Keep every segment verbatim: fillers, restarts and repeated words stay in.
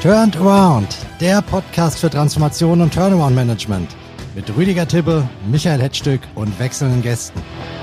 Turned Around, der Podcast für Transformation und Turnaround-Management mit Rüdiger Tibbe, Michael Hetzstück und wechselnden Gästen.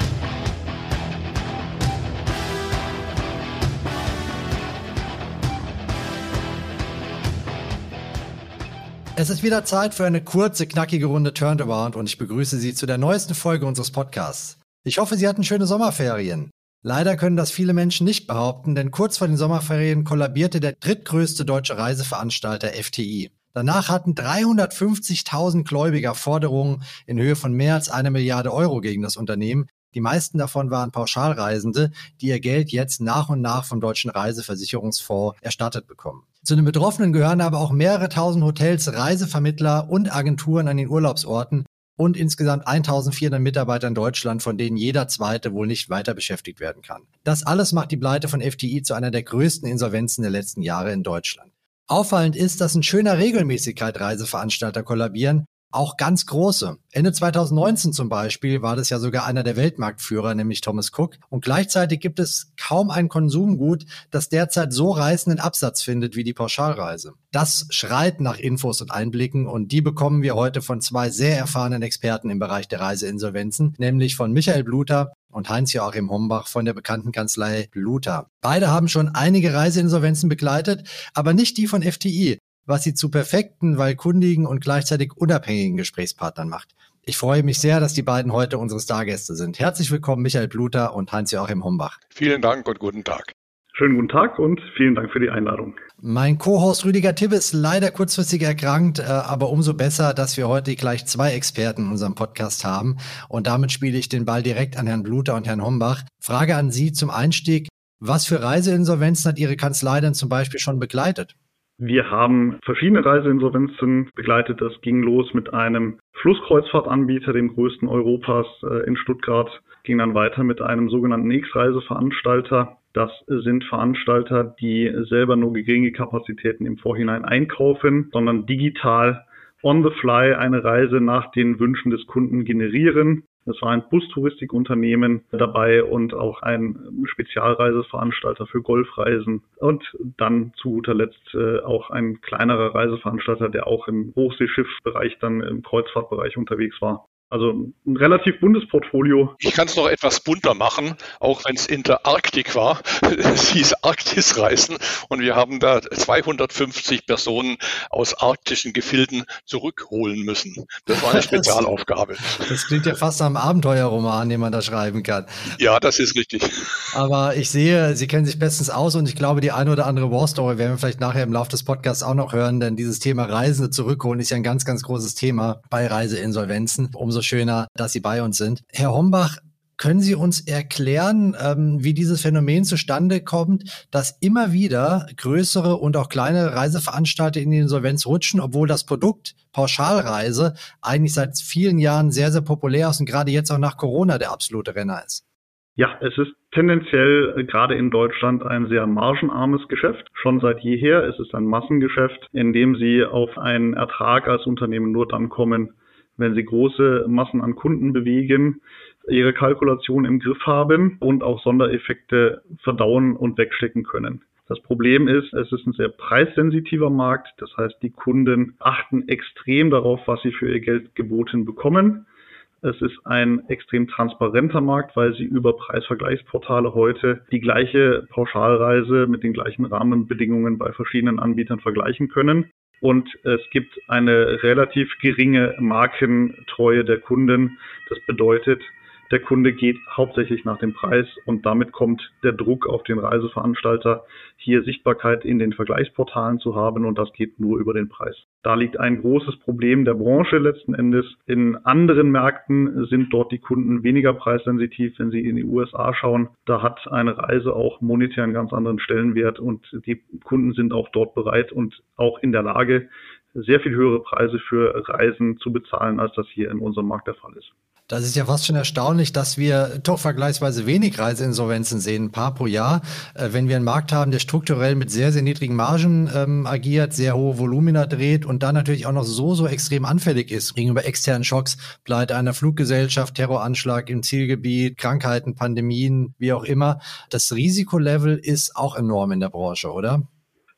Es ist wieder Zeit für eine kurze, knackige Runde Turned Around und ich begrüße Sie zu der neuesten Folge unseres Podcasts. Ich hoffe, Sie hatten schöne Sommerferien. Leider können das viele Menschen nicht behaupten, denn kurz vor den Sommerferien kollabierte der drittgrößte deutsche Reiseveranstalter F T I. Danach hatten dreihundertfünfzigtausend Gläubiger Forderungen in Höhe von mehr als eine Milliarde Euro gegen das Unternehmen. Die meisten davon waren Pauschalreisende, die ihr Geld jetzt nach und nach vom Deutschen Reiseversicherungsfonds erstattet bekommen. Zu den Betroffenen gehören aber auch mehrere tausend Hotels, Reisevermittler und Agenturen an den Urlaubsorten und insgesamt eintausendvierhundert Mitarbeiter in Deutschland, von denen jeder zweite wohl nicht weiter beschäftigt werden kann. Das alles macht die Pleite von F T I zu einer der größten Insolvenzen der letzten Jahre in Deutschland. Auffallend ist, dass in schöner Regelmäßigkeit Reiseveranstalter kollabieren, auch ganz große. Ende zweitausendneunzehn zum Beispiel war das ja sogar einer der Weltmarktführer, nämlich Thomas Cook. Und gleichzeitig gibt es kaum ein Konsumgut, das derzeit so reißenden Absatz findet wie die Pauschalreise. Das schreit nach Infos und Einblicken und die bekommen wir heute von zwei sehr erfahrenen Experten im Bereich der Reiseinsolvenzen, nämlich von Michael Bluter und Heinz-Joachim Hombach von der bekannten Kanzlei Bluter. Beide haben schon einige Reiseinsolvenzen begleitet, aber nicht die von F T I, was sie zu perfekten, weil kundigen und gleichzeitig unabhängigen Gesprächspartnern macht. Ich freue mich sehr, dass die beiden heute unsere Stargäste sind. Herzlich willkommen, Michael Bluter und Heinz-Joachim Hombach. Vielen Dank und guten Tag. Schönen guten Tag und vielen Dank für die Einladung. Mein Co-Host Rüdiger Tibbe ist leider kurzfristig erkrankt, aber umso besser, dass wir heute gleich zwei Experten in unserem Podcast haben. Und damit spiele ich den Ball direkt an Herrn Bluter und Herrn Hombach. Frage an Sie zum Einstieg. Was für Reiseinsolvenzen hat Ihre Kanzlei denn zum Beispiel schon begleitet? Wir haben verschiedene Reiseinsolvenzen begleitet. Das ging los mit einem Flusskreuzfahrtanbieter, dem größten Europas äh, in Stuttgart, ging dann weiter mit einem sogenannten X-Reiseveranstalter. Das sind Veranstalter, die selber nur geringe Kapazitäten im Vorhinein einkaufen, sondern digital on the fly eine Reise nach den Wünschen des Kunden generieren. Es war ein Bustouristik-Unternehmen dabei und auch ein Spezialreiseveranstalter für Golfreisen und dann zu guter Letzt äh, auch ein kleinerer Reiseveranstalter, der auch im Hochseeschiffsbereich, dann im Kreuzfahrtbereich unterwegs war. Also ein relativ buntes Portfolio. Ich kann es noch etwas bunter machen, auch wenn es in der Arktik war. Es hieß Arktisreisen und wir haben da zweihundertfünfzig Personen aus arktischen Gefilden zurückholen müssen. Das war eine Spezialaufgabe. Das, das klingt ja fast nach einem Abenteuerroman, den man da schreiben kann. Ja, das ist richtig. Aber ich sehe, Sie kennen sich bestens aus und ich glaube, die eine oder andere War-Story werden wir vielleicht nachher im Laufe des Podcasts auch noch hören, denn dieses Thema Reisende zurückholen ist ja ein ganz, ganz großes Thema bei Reiseinsolvenzen. Umso schöner, dass Sie bei uns sind. Herr Hombach, können Sie uns erklären, ähm, wie dieses Phänomen zustande kommt, dass immer wieder größere und auch kleine Reiseveranstalter in die Insolvenz rutschen, obwohl das Produkt Pauschalreise eigentlich seit vielen Jahren sehr, sehr populär ist und gerade jetzt auch nach Corona der absolute Renner ist? Ja, es ist tendenziell äh, gerade in Deutschland ein sehr margenarmes Geschäft, schon seit jeher. Es ist ein Massengeschäft, in dem Sie auf einen Ertrag als Unternehmen nur dann kommen, wenn Sie große Massen an Kunden bewegen, Ihre Kalkulation im Griff haben und auch Sondereffekte verdauen und wegstecken können. Das Problem ist, es ist ein sehr preissensitiver Markt. Das heißt, die Kunden achten extrem darauf, was sie für ihr Geld geboten bekommen. Es ist ein extrem transparenter Markt, weil Sie über Preisvergleichsportale heute die gleiche Pauschalreise mit den gleichen Rahmenbedingungen bei verschiedenen Anbietern vergleichen können. Und es gibt eine relativ geringe Markentreue der Kunden. Das bedeutet, der Kunde geht hauptsächlich nach dem Preis und damit kommt der Druck auf den Reiseveranstalter, hier Sichtbarkeit in den Vergleichsportalen zu haben und das geht nur über den Preis. Da liegt ein großes Problem der Branche letzten Endes. In anderen Märkten sind dort die Kunden weniger preissensitiv. Wenn Sie in die U S A schauen, da hat eine Reise auch monetär einen ganz anderen Stellenwert und die Kunden sind auch dort bereit und auch in der Lage, sehr viel höhere Preise für Reisen zu bezahlen, als das hier in unserem Markt der Fall ist. Das ist ja fast schon erstaunlich, dass wir doch vergleichsweise wenig Reiseinsolvenzen sehen, ein paar pro Jahr. Äh, wenn wir einen Markt haben, der strukturell mit sehr, sehr niedrigen Margen ähm, agiert, sehr hohe Volumina dreht und dann natürlich auch noch so, so extrem anfällig ist gegenüber externen Schocks, Pleite einer Fluggesellschaft, Terroranschlag im Zielgebiet, Krankheiten, Pandemien, wie auch immer. Das Risikolevel ist auch enorm in der Branche, oder?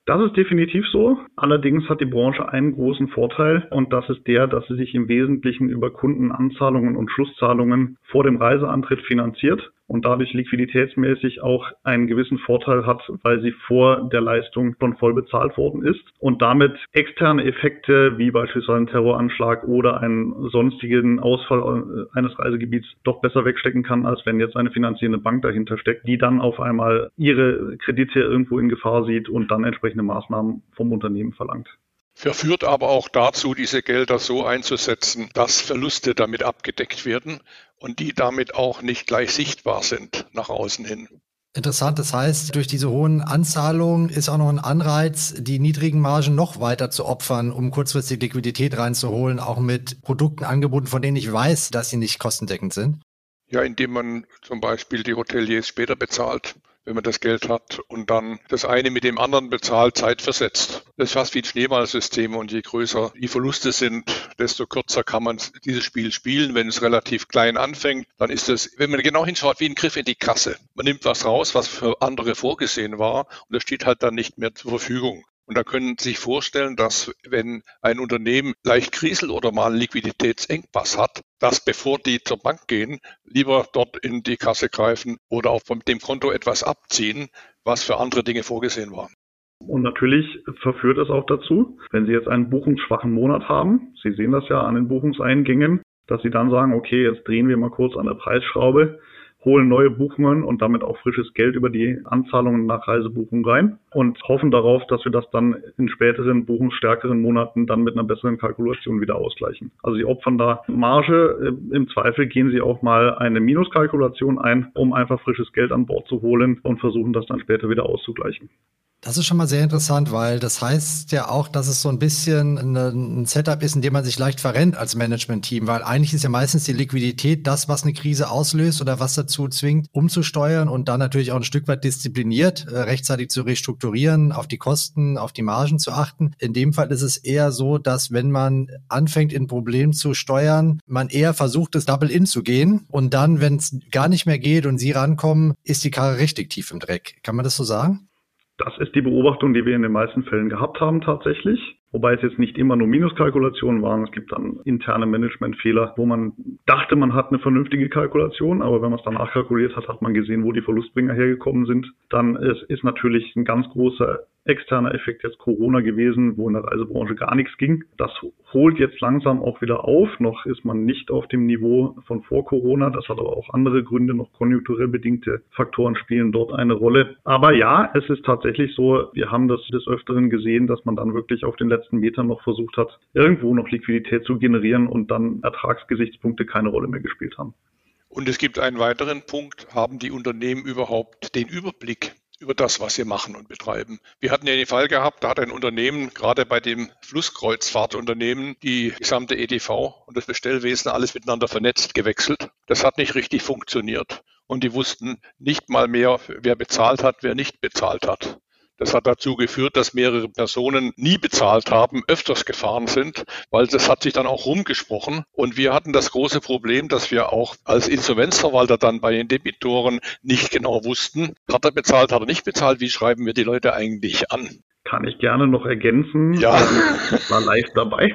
Das ist definitiv so. Allerdings hat die Branche einen großen Vorteil und das ist der, dass sie sich im Wesentlichen über Kundenanzahlungen und Schlusszahlungen vor dem Reiseantritt finanziert und dadurch liquiditätsmäßig auch einen gewissen Vorteil hat, weil sie vor der Leistung schon voll bezahlt worden ist und damit externe Effekte wie beispielsweise ein Terroranschlag oder einen sonstigen Ausfall eines Reisegebiets doch besser wegstecken kann, als wenn jetzt eine finanzierende Bank dahinter steckt, die dann auf einmal ihre Kredite irgendwo in Gefahr sieht und dann entsprechende Maßnahmen vom Unternehmen verlangt. Verführt aber auch dazu, diese Gelder so einzusetzen, dass Verluste damit abgedeckt werden und die damit auch nicht gleich sichtbar sind nach außen hin. Interessant, das heißt, durch diese hohen Anzahlungen ist auch noch ein Anreiz, die niedrigen Margen noch weiter zu opfern, um kurzfristig Liquidität reinzuholen, auch mit Produkten angeboten, von denen ich weiß, dass sie nicht kostendeckend sind. Ja, indem man zum Beispiel die Hoteliers später bezahlt, wenn man das Geld hat und dann das eine mit dem anderen bezahlt, zeitversetzt. Das ist fast wie ein Schneeballsystem und je größer die Verluste sind, desto kürzer kann man dieses Spiel spielen. Wenn es relativ klein anfängt, dann ist es, wenn man genau hinschaut, wie ein Griff in die Kasse. Man nimmt was raus, was für andere vorgesehen war und das steht halt dann nicht mehr zur Verfügung. Und da können Sie sich vorstellen, dass wenn ein Unternehmen leicht kriselt oder mal einen Liquiditätsengpass hat, dass bevor die zur Bank gehen, lieber dort in die Kasse greifen oder auch von dem Konto etwas abziehen, was für andere Dinge vorgesehen war. Und natürlich verführt es auch dazu, wenn Sie jetzt einen buchungsschwachen Monat haben, Sie sehen das ja an den Buchungseingängen, dass Sie dann sagen, okay, jetzt drehen wir mal kurz an der Preisschraube, holen neue Buchungen und damit auch frisches Geld über die Anzahlungen nach Reisebuchung rein und hoffen darauf, dass wir das dann in späteren, buchungsstärkeren Monaten dann mit einer besseren Kalkulation wieder ausgleichen. Also Sie opfern da Marge, im Zweifel gehen Sie auch mal eine Minuskalkulation ein, um einfach frisches Geld an Bord zu holen und versuchen das dann später wieder auszugleichen. Das ist schon mal sehr interessant, weil das heißt ja auch, dass es so ein bisschen ein Setup ist, in dem man sich leicht verrennt als Management-Team, weil eigentlich ist ja meistens die Liquidität das, was eine Krise auslöst oder was dazu zwingt, umzusteuern und dann natürlich auch ein Stück weit diszipliniert, äh, rechtzeitig zu restrukturieren, auf die Kosten, auf die Margen zu achten. In dem Fall ist es eher so, dass wenn man anfängt, in ein Problem zu steuern, man eher versucht, das Double-In zu gehen und dann, wenn es gar nicht mehr geht und Sie rankommen, ist die Karre richtig tief im Dreck. Kann man das so sagen? Das ist die Beobachtung, die wir in den meisten Fällen gehabt haben tatsächlich. Wobei es jetzt nicht immer nur Minuskalkulationen waren. Es gibt dann interne Managementfehler, wo man dachte, man hat eine vernünftige Kalkulation, aber wenn man es dann nachkalkuliert hat, hat man gesehen, wo die Verlustbringer hergekommen sind. Dann ist, ist natürlich ein ganz großer externer Effekt jetzt Corona gewesen, wo in der Reisebranche gar nichts ging. Das holt jetzt langsam auch wieder auf. Noch ist man nicht auf dem Niveau von vor Corona. Das hat aber auch andere Gründe. Noch konjunkturell bedingte Faktoren spielen dort eine Rolle. Aber ja, es ist tatsächlich so, wir haben das des Öfteren gesehen, dass man dann wirklich auf den letzten Metern noch versucht hat, irgendwo noch Liquidität zu generieren und dann Ertragsgesichtspunkte keine Rolle mehr gespielt haben. Und es gibt einen weiteren Punkt, haben die Unternehmen überhaupt den Überblick über das, was sie machen und betreiben? Wir hatten ja den Fall gehabt, da hat ein Unternehmen, gerade bei dem Flusskreuzfahrtunternehmen, die gesamte E D V und das Bestellwesen alles miteinander vernetzt gewechselt. Das hat nicht richtig funktioniert. Und die wussten nicht mal mehr, wer bezahlt hat, wer nicht bezahlt hat. Das hat dazu geführt, dass mehrere Personen nie bezahlt haben, öfters gefahren sind, weil das hat sich dann auch rumgesprochen. Und wir hatten das große Problem, dass wir auch als Insolvenzverwalter dann bei den Debitoren nicht genau wussten, hat er bezahlt, hat er nicht bezahlt, wie schreiben wir die Leute eigentlich an? Kann ich gerne noch ergänzen. Ja. Ich war live dabei.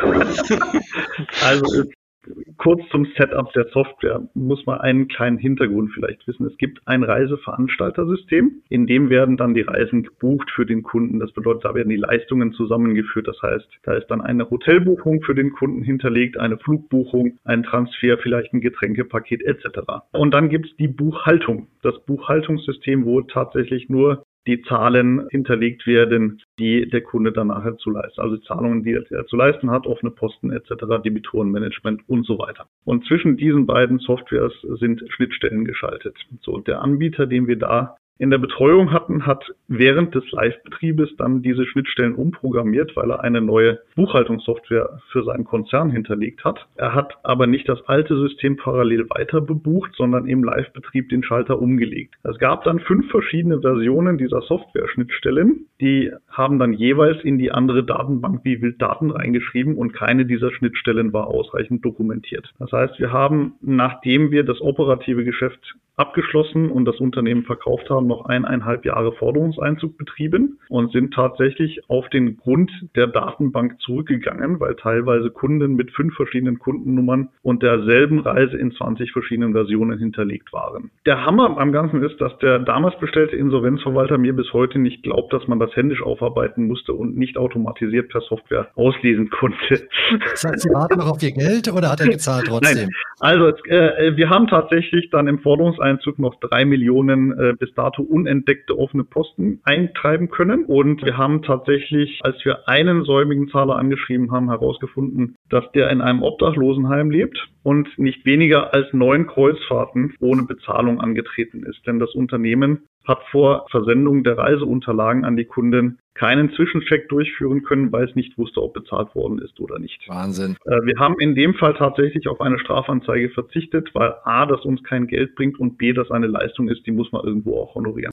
Also kurz zum Setup der Software muss man einen kleinen Hintergrund vielleicht wissen. Es gibt ein Reiseveranstaltersystem, in dem werden dann die Reisen gebucht für den Kunden. Das bedeutet, da werden die Leistungen zusammengeführt. Das heißt, da ist dann eine Hotelbuchung für den Kunden hinterlegt, eine Flugbuchung, ein Transfer, vielleicht ein Getränkepaket et cetera. Und dann gibt es die Buchhaltung. Das Buchhaltungssystem, wo tatsächlich nur die Zahlen hinterlegt werden, die der Kunde dann nachher zu leisten. Also Zahlungen, die er zu leisten hat, offene Posten et cetera, Debitorenmanagement und so weiter. Und zwischen diesen beiden Softwares sind Schnittstellen geschaltet. So, der Anbieter, den wir da in der Betreuung hatten, hat während des Live-Betriebes dann diese Schnittstellen umprogrammiert, weil er eine neue Buchhaltungssoftware für seinen Konzern hinterlegt hat. Er hat aber nicht das alte System parallel weiter bebucht, sondern im Live-Betrieb den Schalter umgelegt. Es gab dann fünf verschiedene Versionen dieser Software-Schnittstellen. Die haben dann jeweils in die andere Datenbank wie wild Daten reingeschrieben und keine dieser Schnittstellen war ausreichend dokumentiert. Das heißt, wir haben, nachdem wir das operative Geschäft abgeschlossen und das Unternehmen verkauft haben, noch eineinhalb Jahre Forderungseinzug betrieben und sind tatsächlich auf den Grund der Datenbank zurückgegangen, weil teilweise Kunden mit fünf verschiedenen Kundennummern und derselben Reise in zwanzig verschiedenen Versionen hinterlegt waren. Der Hammer am Ganzen ist, dass der damals bestellte Insolvenzverwalter mir bis heute nicht glaubt, dass man das händisch aufarbeiten musste und nicht automatisiert per Software auslesen konnte. Das heißt, Sie warten noch auf Ihr Geld oder hat er gezahlt trotzdem? Nein. Also äh, wir haben tatsächlich dann im Forderungseinzug noch drei Millionen äh, bis dato unentdeckte offene Posten eintreiben können und wir haben tatsächlich, als wir einen säumigen Zahler angeschrieben haben, herausgefunden, dass der in einem Obdachlosenheim lebt und nicht weniger als neun Kreuzfahrten ohne Bezahlung angetreten ist. Denn das Unternehmen hat vor Versendung der Reiseunterlagen an die Kunden keinen Zwischencheck durchführen können, weil es nicht wusste, ob bezahlt worden ist oder nicht. Wahnsinn. Äh, wir haben in dem Fall tatsächlich auf eine Strafanzeige verzichtet, weil A, das uns kein Geld bringt und B, das eine Leistung ist, die muss man irgendwo auch honorieren.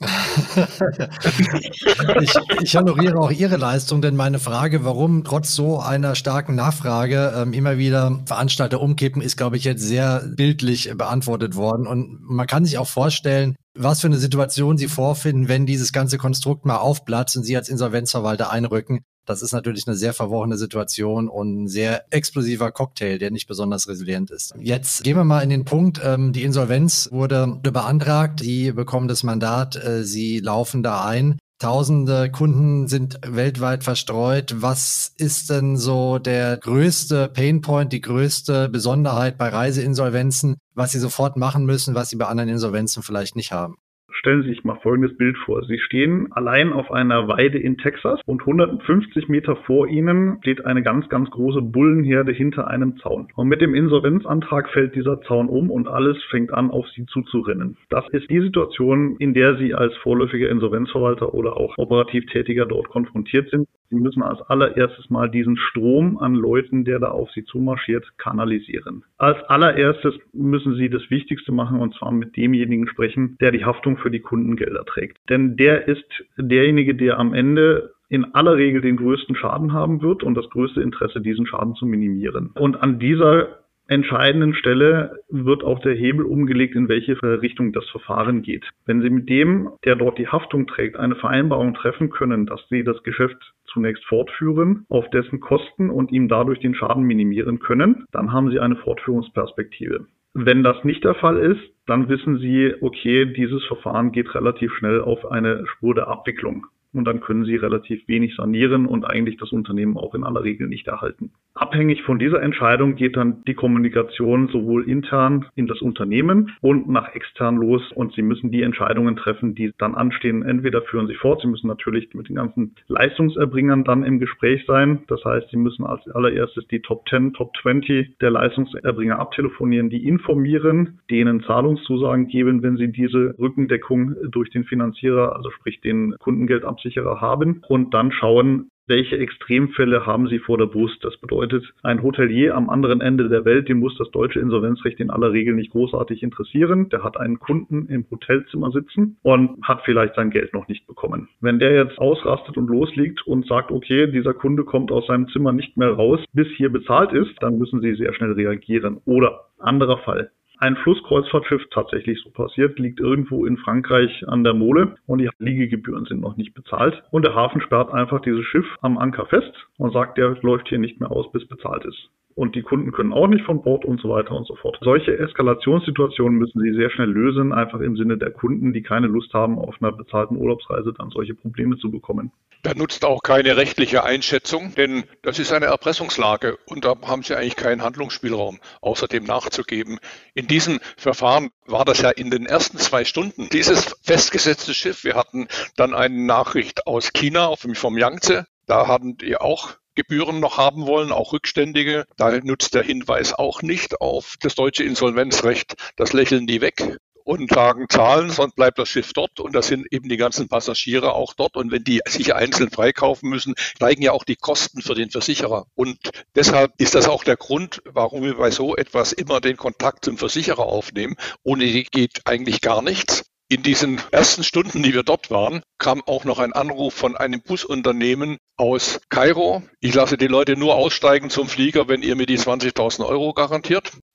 ich, ich honoriere auch Ihre Leistung, denn meine Frage, warum trotz so einer starken Nachfrage ähm, immer wieder Veranstalter umkippen, ist, glaube ich, jetzt sehr bildlich beantwortet worden. Und man kann sich auch vorstellen, was für eine Situation Sie vorfinden, wenn dieses ganze Konstrukt mal aufplatzt und Sie als Insolvenzverwalter einrücken. Das ist natürlich eine sehr verworrene Situation und ein sehr explosiver Cocktail, der nicht besonders resilient ist. Jetzt gehen wir mal in den Punkt, ähm, die Insolvenz wurde beantragt, Sie bekommen das Mandat, äh, Sie laufen da ein. Tausende Kunden sind weltweit verstreut. Was ist denn so der größte Painpoint, die größte Besonderheit bei Reiseinsolvenzen, was Sie sofort machen müssen, was Sie bei anderen Insolvenzen vielleicht nicht haben? Stellen Sie sich mal folgendes Bild vor. Sie stehen allein auf einer Weide in Texas und hundertfünfzig Meter vor Ihnen steht eine ganz, ganz große Bullenherde hinter einem Zaun. Und mit dem Insolvenzantrag fällt dieser Zaun um und alles fängt an, auf Sie zuzurennen. Das ist die Situation, in der Sie als vorläufiger Insolvenzverwalter oder auch operativ Tätiger dort konfrontiert sind. Sie müssen als allererstes mal diesen Strom an Leuten, der da auf Sie zumarschiert, kanalisieren. Als allererstes müssen Sie das Wichtigste machen und zwar mit demjenigen sprechen, der die Haftung für die Kundengelder trägt. Denn der ist derjenige, der am Ende in aller Regel den größten Schaden haben wird und das größte Interesse, diesen Schaden zu minimieren. Und an dieser entscheidenden Stelle wird auch der Hebel umgelegt, in welche Richtung das Verfahren geht. Wenn Sie mit dem, der dort die Haftung trägt, eine Vereinbarung treffen können, dass Sie das Geschäft zunächst fortführen, auf dessen Kosten und ihm dadurch den Schaden minimieren können, dann haben Sie eine Fortführungsperspektive. Wenn das nicht der Fall ist, dann wissen Sie, okay, dieses Verfahren geht relativ schnell auf eine Spur der Abwicklung. Und dann können Sie relativ wenig sanieren und eigentlich das Unternehmen auch in aller Regel nicht erhalten. Abhängig von dieser Entscheidung geht dann die Kommunikation sowohl intern in das Unternehmen und nach extern los. Und Sie müssen die Entscheidungen treffen, die dann anstehen. Entweder führen Sie fort, Sie müssen natürlich mit den ganzen Leistungserbringern dann im Gespräch sein. Das heißt, Sie müssen als allererstes die Top zehn, Top zwanzig der Leistungserbringer abtelefonieren, die informieren, denen Zahlungszusagen geben, wenn sie diese Rückendeckung durch den Finanzierer, also sprich den Kundengeldabsicherer haben und dann schauen, welche Extremfälle haben Sie vor der Brust? Das bedeutet, ein Hotelier am anderen Ende der Welt, den muss das deutsche Insolvenzrecht in aller Regel nicht großartig interessieren. Der hat einen Kunden im Hotelzimmer sitzen und hat vielleicht sein Geld noch nicht bekommen. Wenn der jetzt ausrastet und loslegt und sagt, okay, dieser Kunde kommt aus seinem Zimmer nicht mehr raus, bis hier bezahlt ist, dann müssen Sie sehr schnell reagieren. Oder anderer Fall. Ein Flusskreuzfahrtschiff, tatsächlich so passiert, liegt irgendwo in Frankreich an der Mole und die Liegegebühren sind noch nicht bezahlt. Und der Hafen sperrt einfach dieses Schiff am Anker fest und sagt, der läuft hier nicht mehr aus, bis bezahlt ist. Und die Kunden können auch nicht von Bord und so weiter und so fort. Solche Eskalationssituationen müssen Sie sehr schnell lösen, einfach im Sinne der Kunden, die keine Lust haben, auf einer bezahlten Urlaubsreise dann solche Probleme zu bekommen. Da nutzt auch keine rechtliche Einschätzung, denn das ist eine Erpressungslage und da haben Sie eigentlich keinen Handlungsspielraum, außer dem nachzugeben. In diesem Verfahren war das ja in den ersten zwei Stunden dieses festgesetzte Schiff. Wir hatten dann eine Nachricht aus China vom Yangtze. Da hatten die auch Gebühren noch haben wollen, auch rückständige. Da nutzt der Hinweis auch nicht auf das deutsche Insolvenzrecht. Das lächeln die weg und sagen Zahlen, sonst bleibt das Schiff dort und da sind eben die ganzen Passagiere auch dort und wenn die sich einzeln freikaufen müssen, steigen ja auch die Kosten für den Versicherer und deshalb ist das auch der Grund, warum wir bei so etwas immer den Kontakt zum Versicherer aufnehmen. Ohne die geht eigentlich gar nichts. In diesen ersten Stunden, die wir dort waren, kam auch noch ein Anruf von einem Busunternehmen aus Kairo. Ich lasse die Leute nur aussteigen zum Flieger, wenn ihr mir die zwanzigtausend Euro garantiert.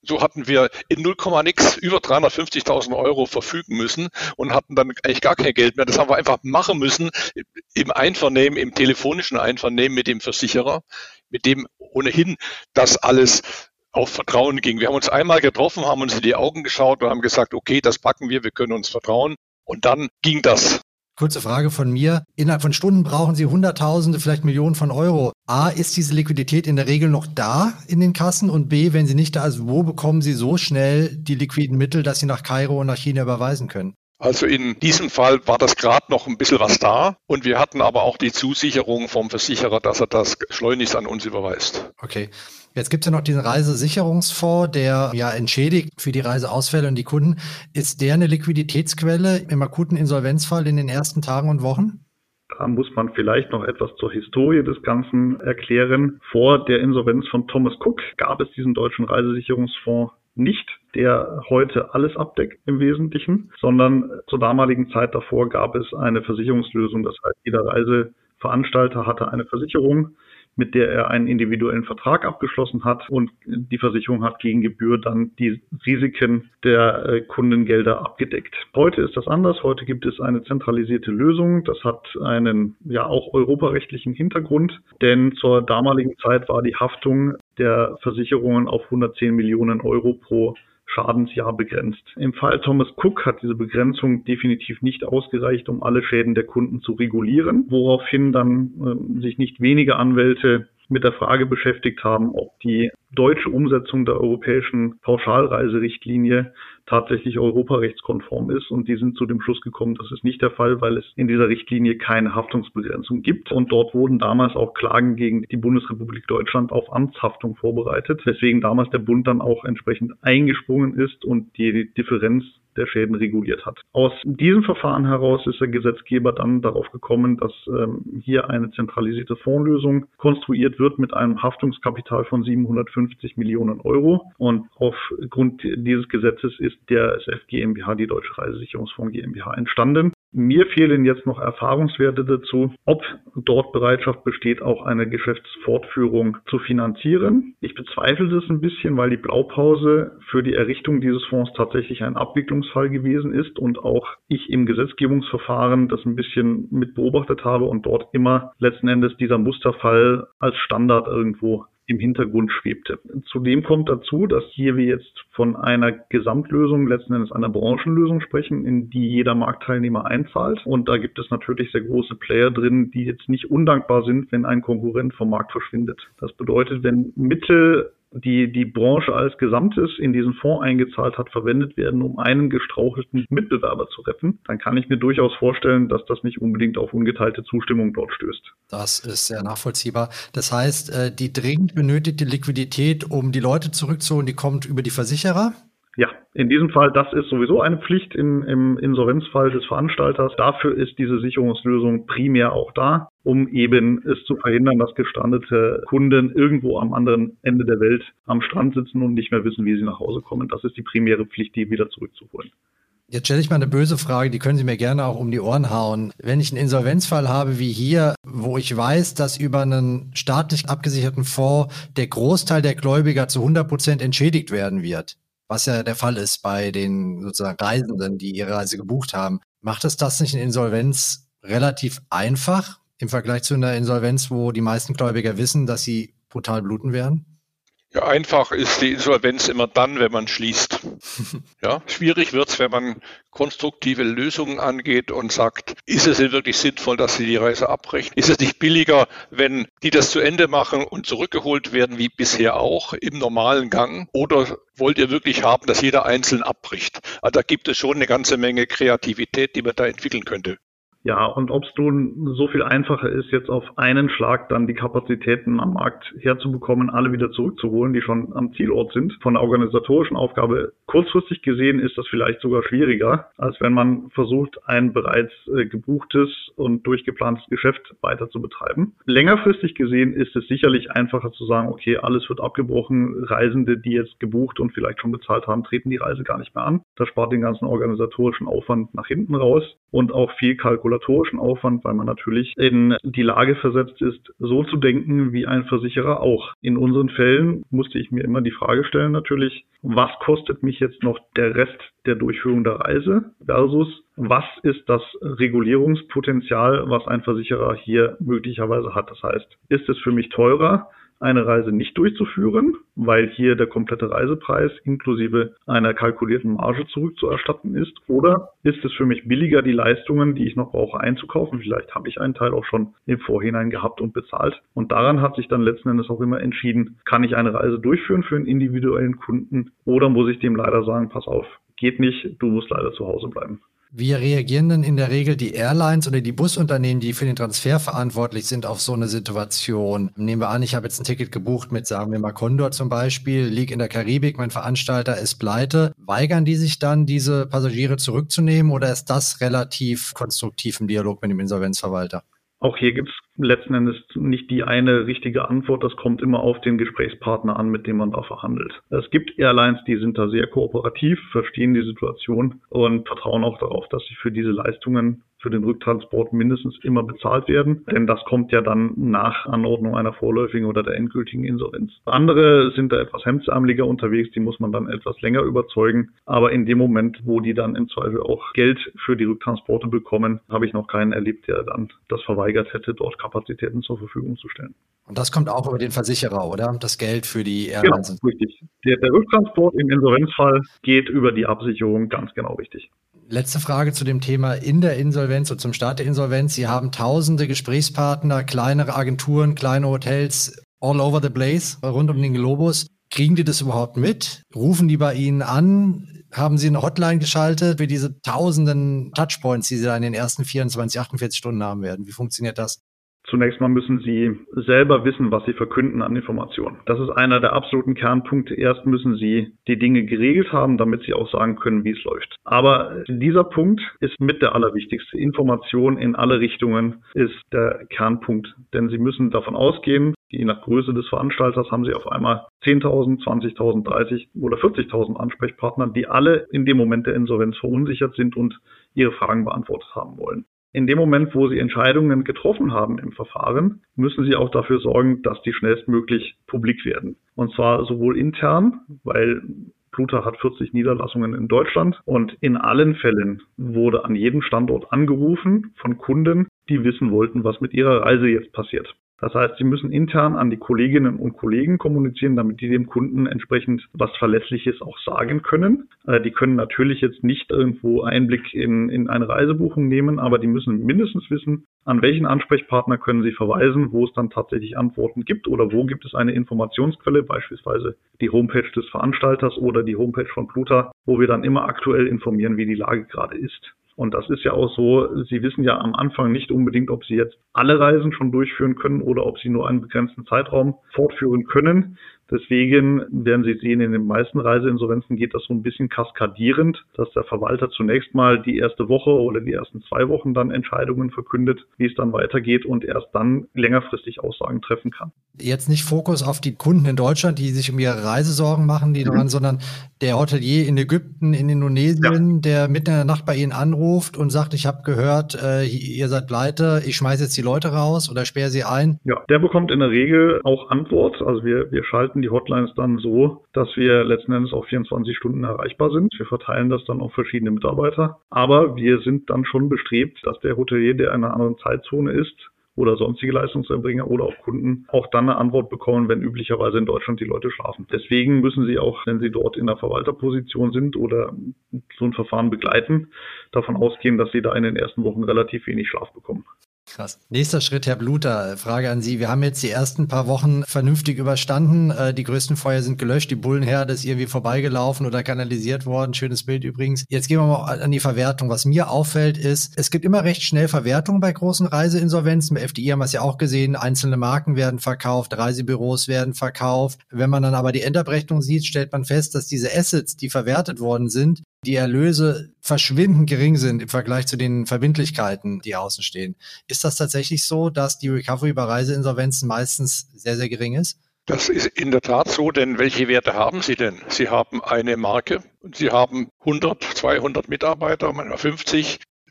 So hatten wir in null Komma nix über dreihundertfünfzigtausend Euro verfügen müssen und hatten dann eigentlich gar kein Geld mehr. Das haben wir einfach machen müssen im Einvernehmen, im telefonischen Einvernehmen mit dem Versicherer, mit dem ohnehin das alles auf Vertrauen ging. Wir haben uns einmal getroffen, haben uns in die Augen geschaut und haben gesagt, okay, das packen wir, wir können uns vertrauen. Und dann ging das. Kurze Frage von mir. Innerhalb von Stunden brauchen Sie Hunderttausende, vielleicht Millionen von Euro. A, ist diese Liquidität in der Regel noch da in den Kassen? Und B, wenn sie nicht da ist, wo bekommen Sie so schnell die liquiden Mittel, dass Sie nach Kairo und nach China überweisen können? Also in diesem Fall war das gerade noch ein bisschen was da und wir hatten aber auch die Zusicherung vom Versicherer, dass er das schleunigst an uns überweist. Okay. Jetzt gibt es ja noch diesen Reisesicherungsfonds, der ja entschädigt für die Reiseausfälle und die Kunden. Ist der eine Liquiditätsquelle im akuten Insolvenzfall in den ersten Tagen und Wochen? Da muss man vielleicht noch etwas zur Historie des Ganzen erklären. Vor der Insolvenz von Thomas Cook gab es diesen deutschen Reisesicherungsfonds nicht, der heute alles abdeckt im Wesentlichen, sondern zur damaligen Zeit davor gab es eine Versicherungslösung. Das heißt, jeder Reiseveranstalter hatte eine Versicherung, mit der er einen individuellen Vertrag abgeschlossen hat und die Versicherung hat gegen Gebühr dann die Risiken der äh, Kundengelder abgedeckt. Heute ist das anders. Heute gibt es eine zentralisierte Lösung. Das hat einen ja auch europarechtlichen Hintergrund, denn zur damaligen Zeit war die Haftung der Versicherungen auf hundertzehn Millionen Euro pro Schadensjahr begrenzt. Im Fall Thomas Cook hat diese Begrenzung definitiv nicht ausgereicht, um alle Schäden der Kunden zu regulieren, woraufhin dann äh, sich nicht wenige Anwälte mit der Frage beschäftigt haben, ob die deutsche Umsetzung der europäischen Pauschalreiserichtlinie tatsächlich europarechtskonform ist. Und die sind zu dem Schluss gekommen, das ist nicht der Fall, weil es in dieser Richtlinie keine Haftungsbegrenzung gibt. Und dort wurden damals auch Klagen gegen die Bundesrepublik Deutschland auf Amtshaftung vorbereitet, weswegen damals der Bund dann auch entsprechend eingesprungen ist und die Differenz der Schäden reguliert hat. Aus diesem Verfahren heraus ist der Gesetzgeber dann darauf gekommen, dass ähm, hier eine zentralisierte Fondslösung konstruiert wird mit einem Haftungskapital von siebenhundertfünfzig Millionen Euro. Und aufgrund dieses Gesetzes ist der S F GmbH, die Deutsche Reisesicherungsfonds GmbH, entstanden. Mir fehlen jetzt noch Erfahrungswerte dazu, ob dort Bereitschaft besteht, auch eine Geschäftsfortführung zu finanzieren. Ich bezweifle das ein bisschen, weil die Blaupause für die Errichtung dieses Fonds tatsächlich ein Abwicklungsfall gewesen ist und auch ich im Gesetzgebungsverfahren das ein bisschen mit beobachtet habe und dort immer letzten Endes dieser Musterfall als Standard irgendwo im Hintergrund schwebte. Zudem kommt dazu, dass hier wir jetzt von einer Gesamtlösung, letzten Endes einer Branchenlösung sprechen, in die jeder Marktteilnehmer einzahlt. Und da gibt es natürlich sehr große Player drin, die jetzt nicht undankbar sind, wenn ein Konkurrent vom Markt verschwindet. Das bedeutet, wenn Mittel, die die Branche als Gesamtes in diesen Fonds eingezahlt hat, verwendet werden, um einen gestrauchelten Mitbewerber zu retten, dann kann ich mir durchaus vorstellen, dass das nicht unbedingt auf ungeteilte Zustimmung dort stößt. Das ist sehr nachvollziehbar. Das heißt, die dringend benötigte Liquidität, um die Leute zurückzuholen, die kommt über die Versicherer? Ja, in diesem Fall, das ist sowieso eine Pflicht im, im Insolvenzfall des Veranstalters. Dafür ist diese Sicherungslösung primär auch da, um eben es zu verhindern, dass gestrandete Kunden irgendwo am anderen Ende der Welt am Strand sitzen und nicht mehr wissen, wie sie nach Hause kommen. Das ist die primäre Pflicht, die wieder zurückzuholen. Jetzt stelle ich mal eine böse Frage, die können Sie mir gerne auch um die Ohren hauen. Wenn ich einen Insolvenzfall habe wie hier, wo ich weiß, dass über einen staatlich abgesicherten Fonds der Großteil der Gläubiger zu hundert Prozent entschädigt werden wird, was ja der Fall ist bei den sozusagen Reisenden, die ihre Reise gebucht haben, macht es das nicht in Insolvenz relativ einfach im Vergleich zu einer Insolvenz, wo die meisten Gläubiger wissen, dass sie brutal bluten werden? Ja, einfach ist die Insolvenz immer dann, wenn man schließt. Ja, schwierig wird's, wenn man konstruktive Lösungen angeht und sagt, ist es denn wirklich sinnvoll, dass Sie die Reise abbrechen? Ist es nicht billiger, wenn die das zu Ende machen und zurückgeholt werden, wie bisher auch, im normalen Gang? Oder wollt ihr wirklich haben, dass jeder einzeln abbricht? Also da gibt es schon eine ganze Menge Kreativität, die man da entwickeln könnte. Ja, und ob es nun so viel einfacher ist, jetzt auf einen Schlag dann die Kapazitäten am Markt herzubekommen, alle wieder zurückzuholen, die schon am Zielort sind. Von der organisatorischen Aufgabe kurzfristig gesehen ist das vielleicht sogar schwieriger, als wenn man versucht, ein bereits äh, gebuchtes und durchgeplantes Geschäft weiter zu betreiben. Längerfristig gesehen ist es sicherlich einfacher zu sagen, okay, alles wird abgebrochen, Reisende, die jetzt gebucht und vielleicht schon bezahlt haben, treten die Reise gar nicht mehr an. Das spart den ganzen organisatorischen Aufwand nach hinten raus und auch viel Kalkulation kalkulatorischen Aufwand, weil man natürlich in die Lage versetzt ist, so zu denken wie ein Versicherer auch. In unseren Fällen musste ich mir immer die Frage stellen natürlich, was kostet mich jetzt noch der Rest der Durchführung der Reise versus was ist das Regulierungspotenzial, was ein Versicherer hier möglicherweise hat. Das heißt, ist es für mich teurer, eine Reise nicht durchzuführen, weil hier der komplette Reisepreis inklusive einer kalkulierten Marge zurückzuerstatten ist? Oder ist es für mich billiger, die Leistungen, die ich noch brauche, einzukaufen? Vielleicht habe ich einen Teil auch schon im Vorhinein gehabt und bezahlt. Und daran hat sich dann letzten Endes auch immer entschieden, kann ich eine Reise durchführen für einen individuellen Kunden oder muss ich dem leider sagen, pass auf, geht nicht, du musst leider zu Hause bleiben. Wie reagieren denn in der Regel die Airlines oder die Busunternehmen, die für den Transfer verantwortlich sind, auf so eine Situation? Nehmen wir an, ich habe jetzt ein Ticket gebucht mit, sagen wir mal, Condor zum Beispiel, liege in der Karibik, mein Veranstalter ist pleite. Weigern die sich dann, diese Passagiere zurückzunehmen oder ist das relativ konstruktiv im Dialog mit dem Insolvenzverwalter? Auch hier gibt es letzten Endes nicht die eine richtige Antwort. Das kommt immer auf den Gesprächspartner an, mit dem man da verhandelt. Es gibt Airlines, die sind da sehr kooperativ, verstehen die Situation und vertrauen auch darauf, dass sie für diese Leistungen für den Rücktransport mindestens immer bezahlt werden. Denn das kommt ja dann nach Anordnung einer vorläufigen oder der endgültigen Insolvenz. Andere sind da etwas hemdsärmeliger unterwegs, die muss man dann etwas länger überzeugen. Aber in dem Moment, wo die dann im Zweifel auch Geld für die Rücktransporte bekommen, habe ich noch keinen erlebt, der dann das verweigert hätte, dort Kapazitäten zur Verfügung zu stellen. Und das kommt auch über den Versicherer, oder? Das Geld für die Airlines. Genau, richtig. Der, der Rücktransport im Insolvenzfall geht über die Absicherung, ganz genau richtig. Letzte Frage zu dem Thema in der Insolvenz und zum Start der Insolvenz. Sie haben tausende Gesprächspartner, kleinere Agenturen, kleine Hotels, all over the place, rund um den Globus. Kriegen die das überhaupt mit? Rufen die bei Ihnen an? Haben Sie eine Hotline geschaltet für diese tausenden Touchpoints, die Sie da in den ersten vierundzwanzig, achtundvierzig Stunden haben werden? Wie funktioniert das? Zunächst mal müssen Sie selber wissen, was Sie verkünden an Informationen. Das ist einer der absoluten Kernpunkte. Erst müssen Sie die Dinge geregelt haben, damit Sie auch sagen können, wie es läuft. Aber dieser Punkt ist mit der allerwichtigste. Information in alle Richtungen ist der Kernpunkt. Denn Sie müssen davon ausgehen, je nach Größe des Veranstalters haben Sie auf einmal zehntausend, zwanzigtausend, dreißig oder vierzigtausend Ansprechpartner, die alle in dem Moment der Insolvenz verunsichert sind und ihre Fragen beantwortet haben wollen. In dem Moment, wo Sie Entscheidungen getroffen haben im Verfahren, müssen Sie auch dafür sorgen, dass die schnellstmöglich publik werden. Und zwar sowohl intern, weil Pluta hat vierzig Niederlassungen in Deutschland und in allen Fällen wurde an jedem Standort angerufen von Kunden, die wissen wollten, was mit ihrer Reise jetzt passiert. Das heißt, Sie müssen intern an die Kolleginnen und Kollegen kommunizieren, damit die dem Kunden entsprechend was Verlässliches auch sagen können. Die können natürlich jetzt nicht irgendwo Einblick in, in eine Reisebuchung nehmen, aber die müssen mindestens wissen, an welchen Ansprechpartner können Sie verweisen, wo es dann tatsächlich Antworten gibt oder wo gibt es eine Informationsquelle, beispielsweise die Homepage des Veranstalters oder die Homepage von Pluta, wo wir dann immer aktuell informieren, wie die Lage gerade ist. Und das ist ja auch so, Sie wissen ja am Anfang nicht unbedingt, ob Sie jetzt alle Reisen schon durchführen können oder ob Sie nur einen begrenzten Zeitraum fortführen können. Deswegen werden Sie sehen, in den meisten Reiseinsolvenzen geht das so ein bisschen kaskadierend, dass der Verwalter zunächst mal die erste Woche oder die ersten zwei Wochen dann Entscheidungen verkündet, wie es dann weitergeht und erst dann längerfristig Aussagen treffen kann. Jetzt nicht Fokus auf die Kunden in Deutschland, die sich um ihre Reisesorgen machen, die mhm. daran, sondern der Hotelier in Ägypten, in Indonesien, ja. der mitten in der Nacht bei Ihnen anruft und sagt, ich habe gehört, äh, ihr seid pleite, ich schmeiße jetzt die Leute raus oder sperre sie ein. Ja, der bekommt in der Regel auch Antwort. Also wir, wir schalten die Hotlines dann so, dass wir letzten Endes auch vierundzwanzig Stunden erreichbar sind. Wir verteilen das dann auf verschiedene Mitarbeiter. Aber wir sind dann schon bestrebt, dass der Hotelier, der in einer anderen Zeitzone ist, oder sonstige Leistungserbringer oder auch Kunden auch dann eine Antwort bekommen, wenn üblicherweise in Deutschland die Leute schlafen. Deswegen müssen Sie auch, wenn Sie dort in der Verwalterposition sind oder so ein Verfahren begleiten, davon ausgehen, dass Sie da in den ersten Wochen relativ wenig Schlaf bekommen. Krass. Nächster Schritt, Herr Bluter, Frage an Sie. Wir haben jetzt die ersten paar Wochen vernünftig überstanden. Die größten Feuer sind gelöscht. Die Bullenherde ist irgendwie vorbeigelaufen oder kanalisiert worden. Schönes Bild übrigens. Jetzt gehen wir mal an die Verwertung. Was mir auffällt ist, es gibt immer recht schnell Verwertung bei großen Reiseinsolvenzen. Bei F D I haben wir es ja auch gesehen. Einzelne Marken werden verkauft, Reisebüros werden verkauft. Wenn man dann aber die Endabrechnung sieht, stellt man fest, dass diese Assets, die verwertet worden sind, die Erlöse verschwindend gering sind im Vergleich zu den Verbindlichkeiten, die außen stehen. Ist das tatsächlich so, dass die Recovery bei Reiseinsolvenzen meistens sehr, sehr gering ist? Das ist in der Tat so, denn welche Werte haben Sie denn? Sie haben eine Marke und Sie haben hundert, zweihundert Mitarbeiter, manchmal fünfzig.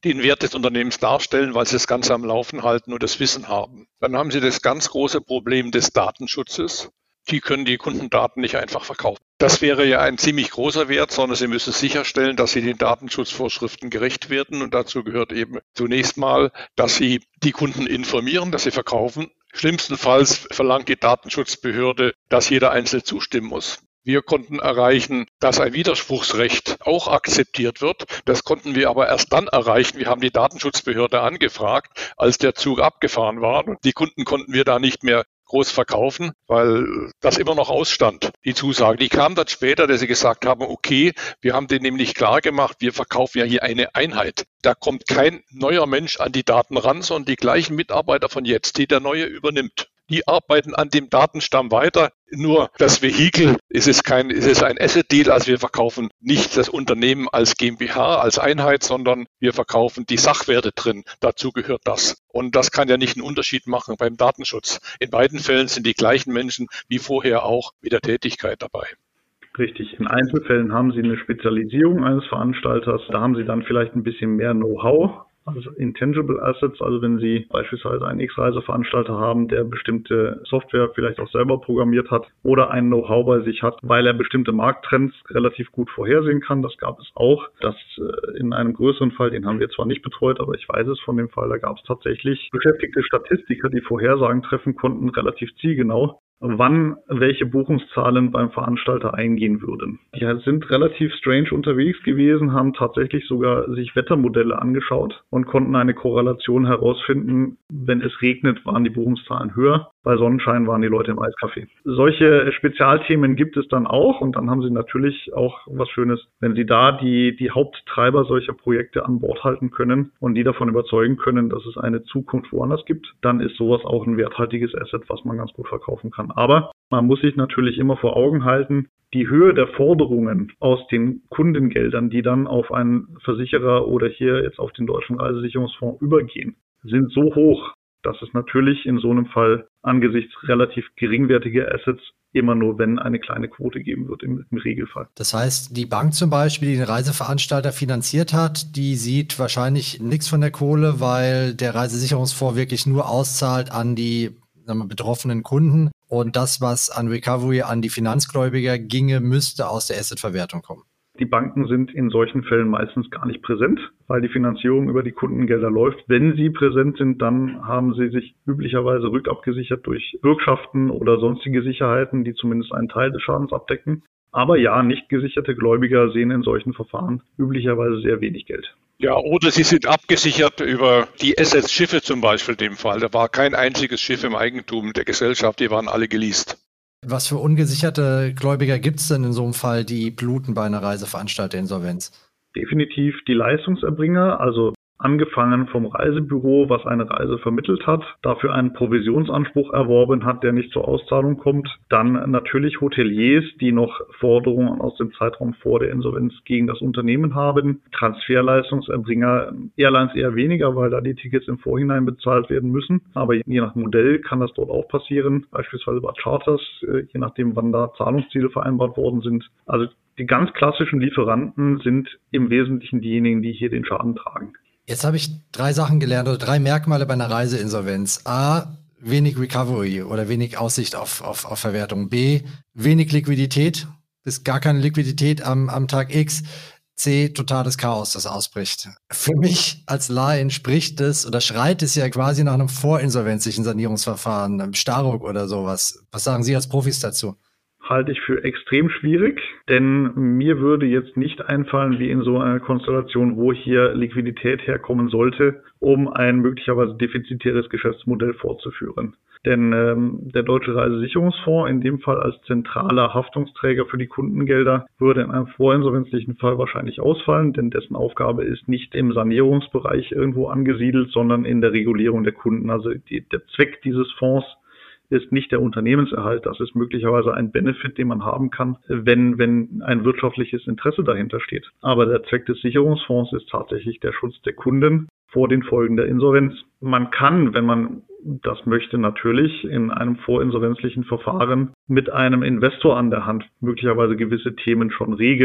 den Wert des Unternehmens darstellen, weil sie das Ganze am Laufen halten und das Wissen haben. Dann haben sie das ganz große Problem des Datenschutzes. Die können die Kundendaten nicht einfach verkaufen. Das wäre ja ein ziemlich großer Wert, sondern sie müssen sicherstellen, dass sie den Datenschutzvorschriften gerecht werden. Und dazu gehört eben zunächst mal, dass sie die Kunden informieren, dass sie verkaufen. Schlimmstenfalls verlangt die Datenschutzbehörde, dass jeder einzeln zustimmen muss. Wir konnten erreichen, dass ein Widerspruchsrecht auch akzeptiert wird. Das konnten wir aber erst dann erreichen. Wir haben die Datenschutzbehörde angefragt, als der Zug abgefahren war. Und die Kunden konnten wir da nicht mehr groß verkaufen, weil das immer noch ausstand, die Zusage. Die kam dann später, dass sie gesagt haben, okay, wir haben denen nämlich klar gemacht, wir verkaufen ja hier eine Einheit. Da kommt kein neuer Mensch an die Daten ran, sondern die gleichen Mitarbeiter von jetzt, die der Neue übernimmt. Die arbeiten an dem Datenstamm weiter. Nur das Vehikel ist es kein, ist es ein Asset-Deal. Also wir verkaufen nicht das Unternehmen als GmbH, als Einheit, sondern wir verkaufen die Sachwerte drin. Dazu gehört das. Und das kann ja nicht einen Unterschied machen beim Datenschutz. In beiden Fällen sind die gleichen Menschen wie vorher auch mit der Tätigkeit dabei. Richtig. In Einzelfällen haben Sie eine Spezialisierung eines Veranstalters. Da haben Sie dann vielleicht ein bisschen mehr Know-how. Also Intangible Assets, also wenn Sie beispielsweise einen X-Reiseveranstalter haben, der bestimmte Software vielleicht auch selber programmiert hat oder ein Know-how bei sich hat, weil er bestimmte Markttrends relativ gut vorhersehen kann. Das gab es auch. Das in einem größeren Fall, den haben wir zwar nicht betreut, aber ich weiß es von dem Fall, da gab es tatsächlich beschäftigte Statistiker, die Vorhersagen treffen konnten, relativ zielgenau, wann welche Buchungszahlen beim Veranstalter eingehen würden. Die sind relativ strange unterwegs gewesen, haben tatsächlich sogar sich Wettermodelle angeschaut und konnten eine Korrelation herausfinden, wenn es regnet, waren die Buchungszahlen höher, bei Sonnenschein waren die Leute im Eiscafé. Solche Spezialthemen gibt es dann auch und dann haben Sie natürlich auch was Schönes, wenn Sie da die, die Haupttreiber solcher Projekte an Bord halten können und die davon überzeugen können, dass es eine Zukunft woanders gibt, dann ist sowas auch ein werthaltiges Asset, was man ganz gut verkaufen kann. Aber man muss sich natürlich immer vor Augen halten, die Höhe der Forderungen aus den Kundengeldern, die dann auf einen Versicherer oder hier jetzt auf den Deutschen Reisesicherungsfonds übergehen, sind so hoch, dass es natürlich in so einem Fall angesichts relativ geringwertiger Assets immer nur, wenn eine kleine Quote geben wird im, im Regelfall. Das heißt, die Bank zum Beispiel, die den Reiseveranstalter finanziert hat, die sieht wahrscheinlich nichts von der Kohle, weil der Reisesicherungsfonds wirklich nur auszahlt an die sagen wir, betroffenen Kunden und das, was an Recovery an die Finanzgläubiger ginge, müsste aus der Assetverwertung kommen. Die Banken sind in solchen Fällen meistens gar nicht präsent, weil die Finanzierung über die Kundengelder läuft. Wenn sie präsent sind, dann haben sie sich üblicherweise rückabgesichert durch Bürgschaften oder sonstige Sicherheiten, die zumindest einen Teil des Schadens abdecken. Aber ja, nicht gesicherte Gläubiger sehen in solchen Verfahren üblicherweise sehr wenig Geld. Ja, oder sie sind abgesichert über die Assets Schiffe zum Beispiel in dem Fall. Da war kein einziges Schiff im Eigentum der Gesellschaft, die waren alle geleast. Was für ungesicherte Gläubiger gibt es denn in so einem Fall, die bluten bei einer Reiseveranstalterinsolvenz? Definitiv die Leistungserbringer, also angefangen vom Reisebüro, was eine Reise vermittelt hat, dafür einen Provisionsanspruch erworben hat, der nicht zur Auszahlung kommt. Dann natürlich Hoteliers, die noch Forderungen aus dem Zeitraum vor der Insolvenz gegen das Unternehmen haben. Transferleistungserbringer, Airlines eher weniger, weil da die Tickets im Vorhinein bezahlt werden müssen. Aber je nach Modell kann das dort auch passieren, beispielsweise bei Charters, je nachdem, wann da Zahlungsziele vereinbart worden sind. Also die ganz klassischen Lieferanten sind im Wesentlichen diejenigen, die hier den Schaden tragen. Jetzt habe ich drei Sachen gelernt oder drei Merkmale bei einer Reiseinsolvenz. A, wenig Recovery oder wenig Aussicht auf, auf, auf Verwertung. B, wenig Liquidität, bis gar keine Liquidität am, am Tag X. C, totales Chaos, das ausbricht. Für mich als Laien spricht es oder schreit es ja quasi nach einem vorinsolvenzlichen Sanierungsverfahren, einem Staruk oder sowas. Was sagen Sie als Profis dazu? Halte ich für extrem schwierig, denn mir würde jetzt nicht einfallen, wie in so einer Konstellation, wo hier Liquidität herkommen sollte, um ein möglicherweise defizitäres Geschäftsmodell fortzuführen. Denn ähm, der Deutsche Reisesicherungsfonds, in dem Fall als zentraler Haftungsträger für die Kundengelder, würde in einem vorinsolvenzlichen Fall wahrscheinlich ausfallen, denn dessen Aufgabe ist nicht im Sanierungsbereich irgendwo angesiedelt, sondern in der Regulierung der Kunden. Also die, der Zweck dieses Fonds ist nicht der Unternehmenserhalt. Das ist möglicherweise ein Benefit, den man haben kann, wenn, wenn ein wirtschaftliches Interesse dahinter steht. Aber der Zweck des Sicherungsfonds ist tatsächlich der Schutz der Kunden vor den Folgen der Insolvenz. Man kann, wenn man das möchte, natürlich in einem vorinsolvenzlichen Verfahren mit einem Investor an der Hand möglicherweise gewisse Themen schon regeln.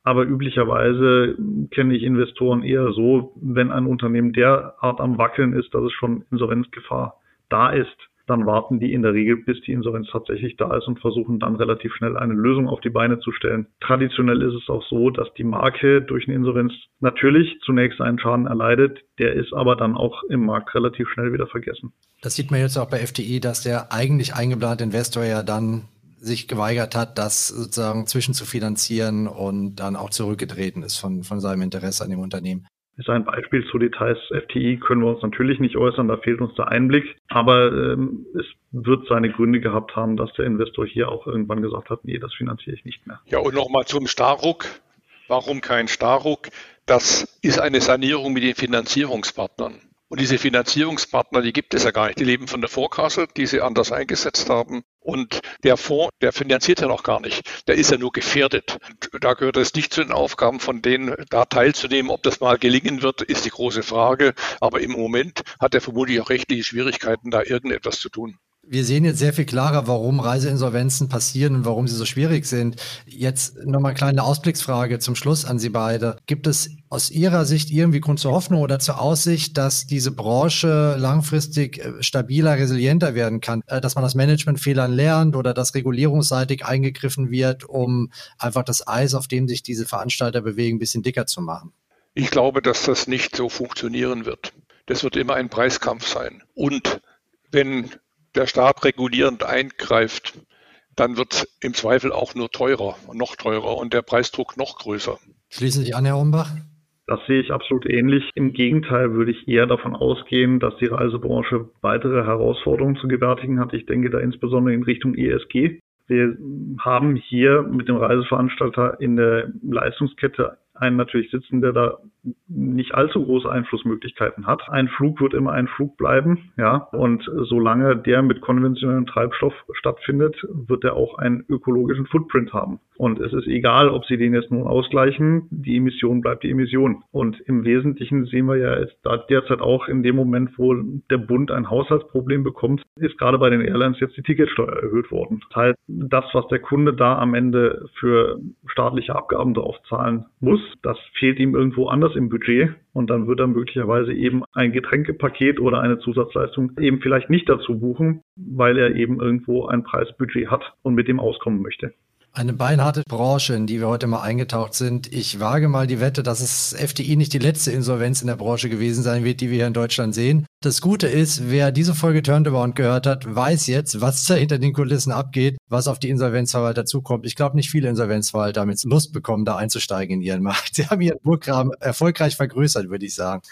Aber üblicherweise kenne ich Investoren eher so, wenn ein Unternehmen derart am Wackeln ist, dass es schon Insolvenzgefahr da ist, dann warten die in der Regel, bis die Insolvenz tatsächlich da ist und versuchen dann relativ schnell eine Lösung auf die Beine zu stellen. Traditionell ist es auch so, dass die Marke durch eine Insolvenz natürlich zunächst einen Schaden erleidet, der ist aber dann auch im Markt relativ schnell wieder vergessen. Das sieht man jetzt auch bei F T I, dass der eigentlich eingeplante Investor ja dann sich geweigert hat, das sozusagen zwischenzufinanzieren und dann auch zurückgetreten ist von, von seinem Interesse an dem Unternehmen. Ist ein Beispiel. Zu Details F T I können wir uns natürlich nicht äußern, da fehlt uns der Einblick. Aber ähm, es wird seine Gründe gehabt haben, dass der Investor hier auch irgendwann gesagt hat, nee, das finanziere ich nicht mehr. Ja, und nochmal zum Starruck. Warum kein Starruck? Das ist eine Sanierung mit den Finanzierungspartnern. Und diese Finanzierungspartner, die gibt es ja gar nicht. Die leben von der Vorkasse, die sie anders eingesetzt haben. Und der Fonds, der finanziert ja noch gar nicht. Der ist ja nur gefährdet. Und da gehört es nicht zu den Aufgaben von denen, da teilzunehmen. Ob das mal gelingen wird, ist die große Frage. Aber im Moment hat er vermutlich auch rechtliche Schwierigkeiten, da irgendetwas zu tun. Wir sehen jetzt sehr viel klarer, warum Reiseinsolvenzen passieren und warum sie so schwierig sind. Jetzt nochmal eine kleine Ausblicksfrage zum Schluss an Sie beide. Gibt es aus Ihrer Sicht irgendwie Grund zur Hoffnung oder zur Aussicht, dass diese Branche langfristig stabiler, resilienter werden kann? Dass man aus Managementfehlern lernt oder dass regulierungsseitig eingegriffen wird, um einfach das Eis, auf dem sich diese Veranstalter bewegen, ein bisschen dicker zu machen? Ich glaube, dass das nicht so funktionieren wird. Das wird immer ein Preiskampf sein. Und wenn der Staat regulierend eingreift, dann wird es im Zweifel auch nur teurer, noch teurer und der Preisdruck noch größer. Schließen Sie an, Herr Hombach? Das sehe ich absolut ähnlich. Im Gegenteil würde ich eher davon ausgehen, dass die Reisebranche weitere Herausforderungen zu gewärtigen hat. Ich denke da insbesondere in Richtung E S G. Wir haben hier mit dem Reiseveranstalter in der Leistungskette einen natürlich sitzen, der da nicht allzu große Einflussmöglichkeiten hat. Ein Flug wird immer ein Flug bleiben, ja. Und solange der mit konventionellem Treibstoff stattfindet, wird er auch einen ökologischen Footprint haben. Und es ist egal, ob Sie den jetzt nun ausgleichen, die Emission bleibt die Emission. Und im Wesentlichen sehen wir ja jetzt da derzeit auch in dem Moment, wo der Bund ein Haushaltsproblem bekommt, ist gerade bei den Airlines jetzt die Ticketsteuer erhöht worden. Das heißt, das, was der Kunde da am Ende für staatliche Abgaben drauf zahlen muss, das fehlt ihm irgendwo anders im Budget und dann wird er möglicherweise eben ein Getränkepaket oder eine Zusatzleistung eben vielleicht nicht dazu buchen, weil er eben irgendwo ein Preisbudget hat und mit dem auskommen möchte. Eine beinharte Branche, in die wir heute mal eingetaucht sind. Ich wage mal die Wette, dass es F T I nicht die letzte Insolvenz in der Branche gewesen sein wird, die wir hier in Deutschland sehen. Das Gute ist, wer diese Folge Turnaround gehört hat, weiß jetzt, was da hinter den Kulissen abgeht, was auf die Insolvenzverwalter zukommt. Ich glaube, nicht viele Insolvenzverwalter haben jetzt Lust bekommen, da einzusteigen in ihren Markt. Sie haben ihren Burggraben erfolgreich vergrößert, würde ich sagen.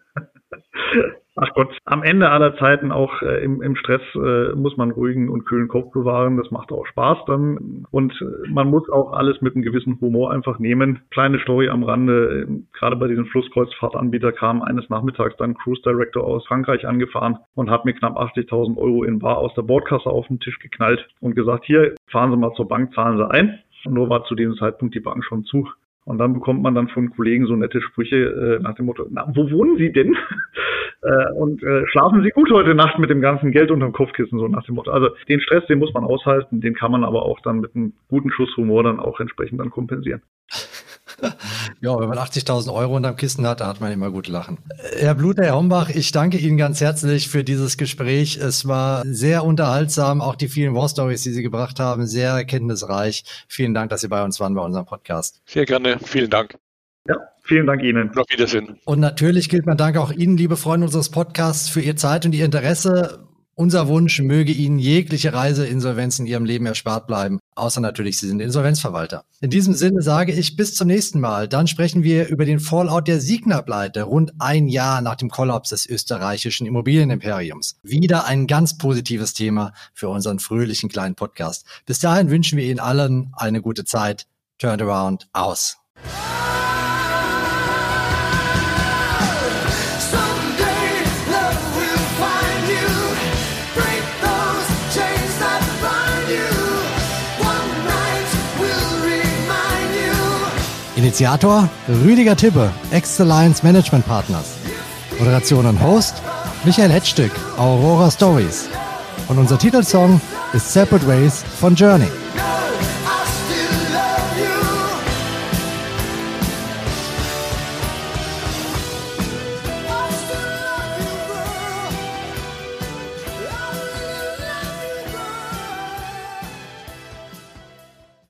Ach Gott, am Ende aller Zeiten auch äh, im, im Stress äh, muss man ruhigen und kühlen Kopf bewahren. Das macht auch Spaß dann. Und äh, man muss auch alles mit einem gewissen Humor einfach nehmen. Kleine Story am Rande. Äh, gerade bei diesem Flusskreuzfahrtanbieter kam eines Nachmittags dann ein Cruise Director aus Frankreich angefahren und hat mir knapp achtzigtausend Euro in bar aus der Bordkasse auf den Tisch geknallt und gesagt, hier, fahren Sie mal zur Bank, zahlen Sie ein. Und nur war zu diesem Zeitpunkt die Bank schon zu. Und dann bekommt man dann von Kollegen so nette Sprüche äh, nach dem Motto, na, wo wohnen Sie denn? äh, und äh, schlafen Sie gut heute Nacht mit dem ganzen Geld unterm Kopfkissen, so nach dem Motto. Also den Stress, den muss man aushalten, den kann man aber auch dann mit einem guten Schuss Humor dann auch entsprechend dann kompensieren. Ja, wenn man achtzigtausend Euro unterm Kissen hat, da hat man immer gut lachen. Herr Bluter, Herr Hombach, ich danke Ihnen ganz herzlich für dieses Gespräch. Es war sehr unterhaltsam, auch die vielen War-Stories, die Sie gebracht haben, sehr erkenntnisreich. Vielen Dank, dass Sie bei uns waren bei unserem Podcast. Sehr gerne, vielen Dank. Ja, vielen Dank Ihnen. Und auf Wiedersehen. Und natürlich gilt mein Dank auch Ihnen, liebe Freunde unseres Podcasts, für Ihr Zeit und Ihr Interesse. Unser Wunsch, möge Ihnen jegliche Reiseinsolvenz in Ihrem Leben erspart bleiben. Außer natürlich, Sie sind Insolvenzverwalter. In diesem Sinne sage ich bis zum nächsten Mal. Dann sprechen wir über den Fallout der Signa-Pleite, rund ein Jahr nach dem Kollaps des österreichischen Immobilienimperiums. Wieder ein ganz positives Thema für unseren fröhlichen kleinen Podcast. Bis dahin wünschen wir Ihnen allen eine gute Zeit. Turned around, aus. Initiator Rüdiger Tippe, Ex-Alliance Management Partners. Moderation und Host Michael Hetzstück, Aurora Stories. Und unser Titelsong ist Separate Ways von Journey.